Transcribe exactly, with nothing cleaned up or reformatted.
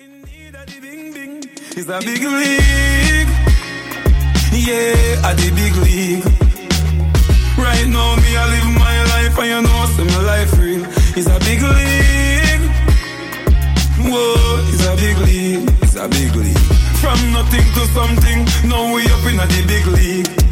It's a big league. Yeah, at the big league. Right now, me, I live my life, and you know, see my life real. It's a big league. Whoa, it's a big league. It's a big league. From nothing to something, now we up in a the big league.